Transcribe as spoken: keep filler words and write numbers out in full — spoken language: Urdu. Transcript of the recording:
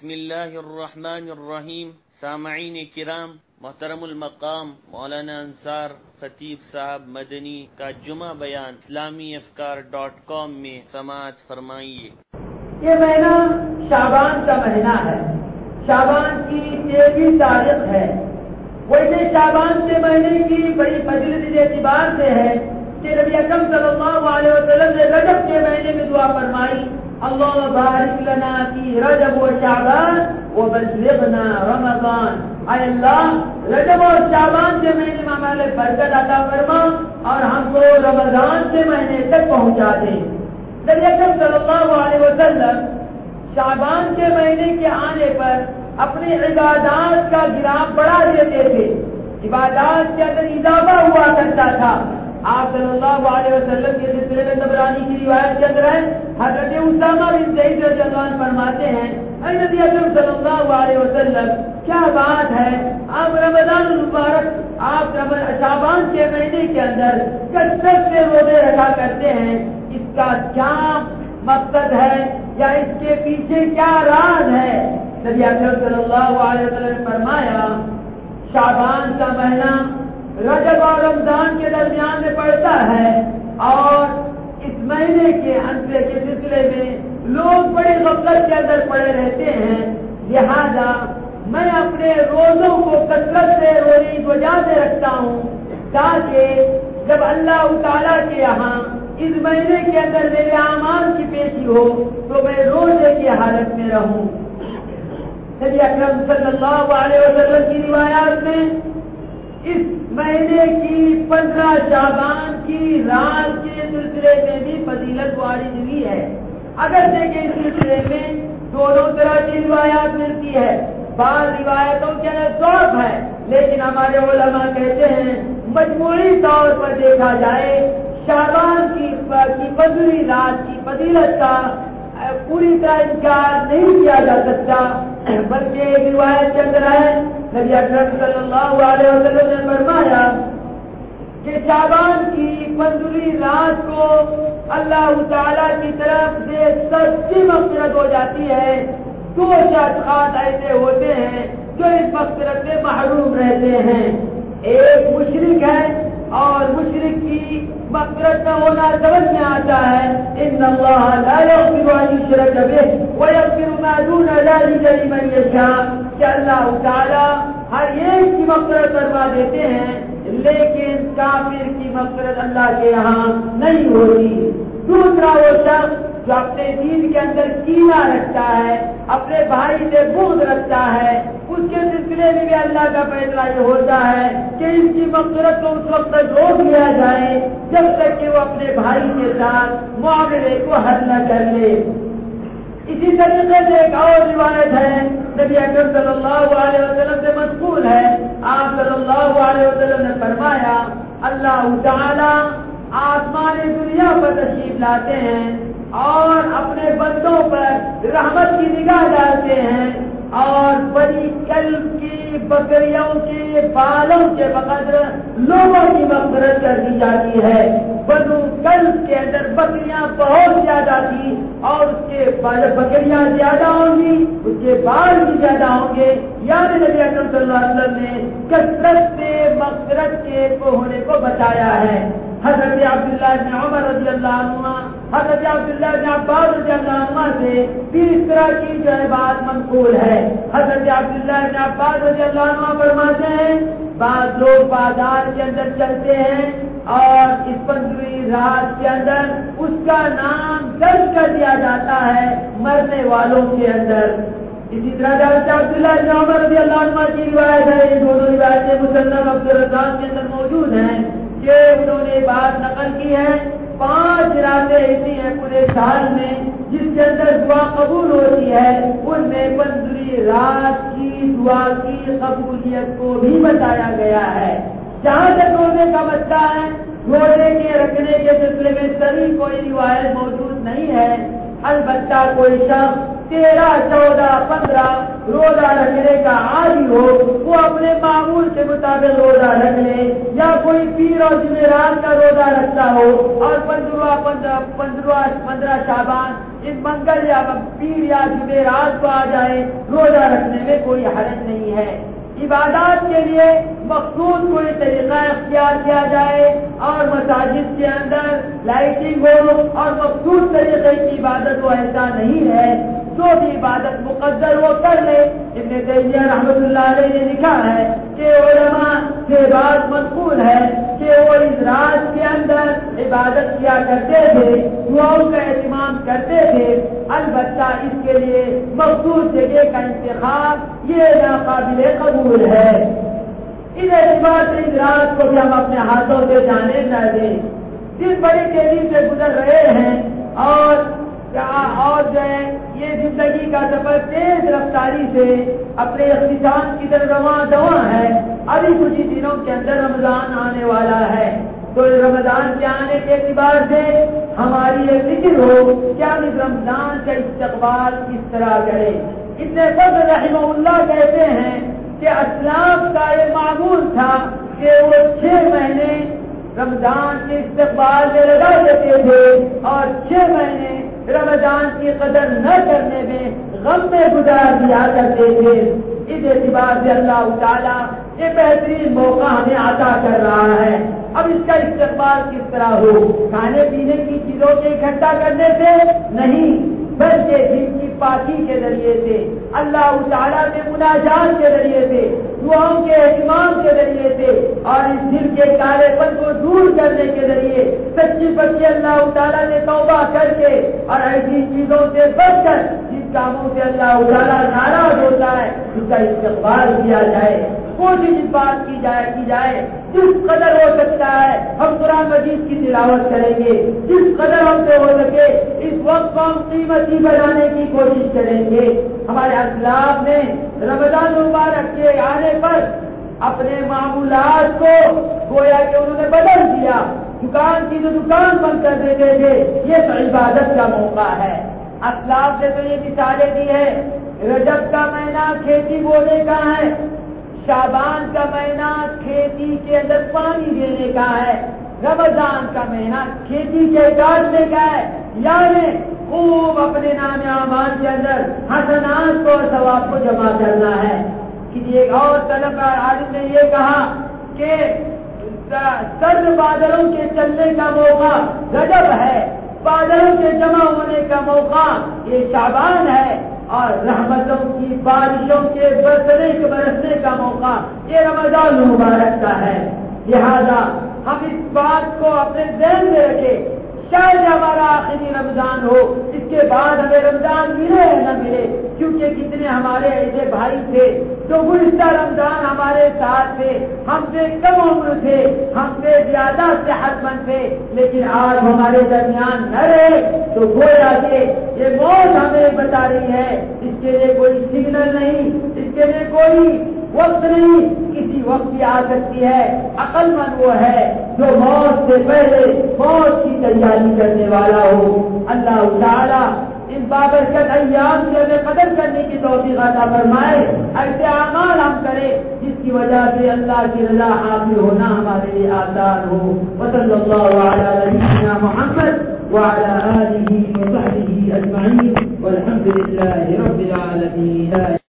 بسم اللہ الرحمن الرحیم. سامعین کرام، محترم المقام مولانا انصار خطیب صاحب مدنی کا جمعہ بیان اسلامی افکار ڈاٹ کام میں سماعت فرمائیے. یہ مہینہ شعبان کا مہینہ ہے. شعبان کی تیرہویں تاریخ ہے. ویسے شعبان کے مہینے کی بڑی فضیلت اس اعتبار سے ہے کہ نبی اکرم صلی اللہ علیہ وسلم نے رجب کے مہینے میں دعا فرمائی، اللہ بارک لنا فی رجب و شعبان وبلغنا رمضان. اے اللہ، رجب اور شعبان کے مہینے میں ہمارے برکت عطا فرما اور ہم کو رمضان کے مہینے تک پہنچا دے. نبی اکرم صلی اللہ علیہ وسلم شعبان کے مہینے کے آنے پر اپنی عبادات کا گراف بڑھا دیتے تھے. عبادات کے اندر اضافہ ہوا کرتا تھا. آپ صلی اللہ علیہ وسلم کے سلسلے میں طبرانی کی روایت کے اندر ہے، حضرت اسامہ بن زید رضی اللہ عنہ فرماتے ہیں، اے نبی اکرم صلی اللہ علیہ وسلم، کیا بات ہے، آپ رمضان المبارک، آپ شعبان کے مہینے کے اندر کثرت سے روزے رکھا کرتے ہیں، اس کا کیا مقصد ہے یا اس کے پیچھے کیا راز ہے؟ نبی اکرم صلی اللہ علیہ وسلم نے فرمایا، شعبان کا مہینہ رجب اور رمضان کے درمیان میں پڑتا ہے اور اس مہینے کے انتہے کے سلسلے میں لوگ بڑی غفلت کے اندر پڑے رہتے ہیں. لہذا میں اپنے روزوں کو کثرت سے روزی کی وجہ سے رکھتا ہوں تاکہ جب اللہ تعالیٰ کے یہاں اس مہینے کے اندر میرے اعمال کی پیشی ہو تو میں روزے کی حالت میں رہوں. نبی اکرم صلی اللہ علیہ وسلم کی روایات میں اس مہینے کی پندرہ شعبان کی رات کے سلسلے میں بھی فضیلت وارد ہوئی ہے. اگر دیکھیں اس سلسلے میں دونوں طرح کی روایات ملتی ہے. بعض روایتوں کے اندر ضعف ہے، لیکن ہمارے علماء کہتے ہیں مجموعی طور پر دیکھا جائے شعبان کی پندرہویں رات کی فضیلت کا پوری طرح انکار نہیں کیا جا سکتا، بلکہ ایک روایت کے اندر ہے نبی اکرم صلی اللہ علیہ وسلم نے فرمایا کہ شعبان کی پندرہویں رات کو اللہ تعالیٰ کی طرف سے سب کی مغفرت ہو جاتی ہے. دو اشخاص ایسے ہوتے ہیں جو اس مغفرت سے محروم رہتے ہیں. ایک مشرک ہے اور مشرک کی مغفرت کا ہونا سمجھ میں آتا ہے، ان اللہ لا یغفر ان یشرک بہ ویغفر ما دون ذلک لمن یشاء، کہ اللہ تعالی ہر ایک کی مغفرت کروا دیتے ہیں لیکن کافر کی مغفرت اللہ کے یہاں نہیں ہوتی. دوسرا وہ شخص جو اپنے دین کے اندر کینہ رکھتا ہے، اپنے بھائی سے بغض رکھتا ہے، اس کے سلسلے میں بھی اللہ کا فیصلہ یہ ہوتا ہے کہ اس کی مغفرت کو اس وقت تک روک لیا جائے جب تک کہ وہ اپنے بھائی کے ساتھ معاملے کو حل نہ کر لے. اسی طریقے سے ایک اور روایت ہے نبی اکرم صلی اللہ علیہ وسلم سے منقول ہے، آپ صلی اللہ علیہ وسلم نے فرمایا، اللہ تعالی آسمان دنیا پر تشریف لاتے ہیں اور اپنے بندوں پر رحمت کی نگاہ ڈالتے ہیں اور بڑی قلب کی بکریوں کے بالوں کے بقدر لوگوں کی مغفرت کر دی جاتی ہے. بنو قلب کے اندر بکریاں بہت زیادہ تھی اور اس کے بکریاں زیادہ ہوں گی، اس کے بال بھی زیادہ ہوں گے. یعنی نبی اکرم صلی اللہ علیہ وسلم نے کثرت سے مغفرت کے ہونے کو بتایا ہے. حضرت عبداللہ بن عمر رضی اللہ عنہ، حضرت عبداللہ بن عباس رضی اللہ عنہ سے بھی اس طرح کی جو ہے بات منقول ہے. حضرت عبداللہ بن عباس رضی اللہ عنہ فرماتے ہیں، بعض لوگ بازار کے اندر چلتے ہیں اور اس پندرہویں رات کے اندر اس کا نام درج کر دیا جاتا ہے مرنے والوں کے اندر. اسی طرح حضرت عبداللہ بن عمر رضی اللہ عنہ کی روایت ہے، یہ دونوں روایتیں مصنف عبدالرزاق کے اندر موجود ہیں کہ انہوں نے بات نقل کی ہے، پانچ راتیں ایسی ہیں پورے سال میں جس کے اندر دعا قبول ہوتی ہے، ان میں پندرہویں رات کی دعا کی قبولیت کو بھی بتایا گیا ہے. جہاں تک روزے کا مسئلہ ہے، روزے کے رکھنے کے سلسلے میں صحیح کوئی روایت موجود نہیں ہے. البتہ کوئی شخص تیرہ چودہ پندرہ روزہ رکھنے کا عادی ہو وہ اپنے معمول کے مطابق روزہ رکھ لے، یا کوئی پیر اور جمعرات کا روزہ رکھتا ہو اور پندرہ پندرہ پندرہ پندرہ شعبان اس منگل یا پیر یا جمعرات کو آ جائے، روزہ رکھنے میں کوئی حرج نہیں ہے۔ عبادات کے لیے مخصوص کوئی طریقہ اختیار کیا جائے اور مساجد کے اندر لائٹنگ ہو اور مخصوص طریقے کی عبادت ہو، ایسا نہیں ہے۔ جو بھی عبادت مقدر وہ کر لے۔ ابن تیمیہ رحمۃ اللہ علیہ نے لکھا ہے کہ علماء سے بات منقول ہے کہ وہ اس رات کے اندر عبادت کیا کرتے تھے، دعاؤں کا اہتمام کرتے تھے، البتہ اس کے لیے مخصوص جگہ کا انتخاب یہ ناقابل قبول ہے۔ اس اعتبار سے اس رات کو بھی ہم اپنے ہاتھوں سے جانے نہ دیں۔ دن بڑی تیزی سے گزر رہے ہیں اور اور جو ہے یہ زندگی کا سفر تیز رفتاری سے اپنے اختتام کی طرف رواں دواں ہے۔ ابھی کچھ ہی دنوں کے اندر رمضان آنے والا ہے، تو رمضان کے آنے کے اعتبار سے ہماری یہ فکر ہو کہ ہم اس رمضان کا استقبال کس طرح کریں۔ ابن فضل رحمہ اللہ کہتے ہیں کہ اسلاف کا یہ معمول تھا کہ وہ چھ مہینے رمضان کے استقبال میں لگا دیتے تھے اور چھ مہینے رمضان کی قدر نہ کرنے میں غم میں گزار دیا کرتے تھے۔ اس اعتبار سے اللہ تعالیٰ یہ بہترین موقع ہمیں عطا کر رہا ہے۔ اب اس کا استقبال کس طرح ہو؟ کھانے پینے کی چیزوں کے اکٹھا کرنے سے نہیں، بلکہ دل کی پاکی کے ذریعے سے، اللہ تعالیٰ کے مناجات کے ذریعے سے، دعاؤں کے اہتمام کے ذریعے سے اور اس دل کے کالے پن کو دور کرنے کے ذریعے سچی پچی اللہ تعالیٰ نے توبہ کر کے اور ایسی چیزوں سے بچ کر جس کاموں سے اللہ تعالیٰ ناراض ہوتا ہے اس کا استقبال کیا جائے۔ کوشش اس بات کی جائے کی جائے جس قدر ہو سکتا ہے ہم قرآن مجید کی تلاوت کریں گے، جس قدر ہم سے ہو سکے اس وقت کو ہم قیمتی بنانے کی کوشش کریں گے۔ ہمارے اسلاف نے رمضان مبارک کے آنے پر اپنے معمولات کو گویا کہ انہوں نے بدل دیا، دکان کی جو دکان بند کر دیتے تھے، یہ تو عبادت کا موقع ہے۔ اسلاف نے تو یہ مثالیں دی ہے، رجب کا مہینہ کھیتی بونے کا ہے، شعبان کا مہینہ کھیتی کے اندر پانی دینے کا ہے، رمضان کا مہینہ کھیتی کے کاٹنے کا ہے، یعنی خوب اپنے نام اعمال کے اندر حسنات کو اور ثواب کو جمع کرنا ہے۔ کسی ایک اور طلب عالم نے یہ کہا کہ سرد بادلوں کے چلنے کا موقع رجب ہے، بادلوں کے جمع ہونے کا موقع یہ شعبان ہے، اور رحمتوں کی بارشوں کے برسنے کے برسنے کا موقع یہ رمضان مبارک کا ہے۔ لہذا ہم اس بات کو اپنے ذہن میں رکھیں، شاید ہمارا آخری رمضان ہو، اس کے بعد ہمیں رمضان ملے یا نہ ملے، کیونکہ کتنے ہمارے ایسے بھائی تھے جو گزشتہ رمضان ہمارے ساتھ تھے، ہم سے کم عمر تھے، ہم سے زیادہ صحت مند تھے، لیکن آج ہمارے درمیان نہ رہے، تو گویا کہ یہ موت ہمیں بتا رہی ہے اس کے لیے کوئی سگنل نہیں، اس کے لیے کوئی وقت نہیں، کسی وقت بھی آ سکتی ہے۔ عقل مند وہ ہے جو موت سے پہلے موت کی تیاری کرنے والا ہو۔ اللہ تعالیٰ ان بابرکت ایام سے ہمیں قدر کرنے کی توفیق عطا فرمائے، ایسے اعمال ہم کریں جس کی وجہ سے اللہ کی رضا حاصل ہونا ہمارے لیے آسان ہو۔ وصلی اللہ علی نبینا محمد وعلی آلہ وصحبہ اجمعین والحمد للہ رب العالمین۔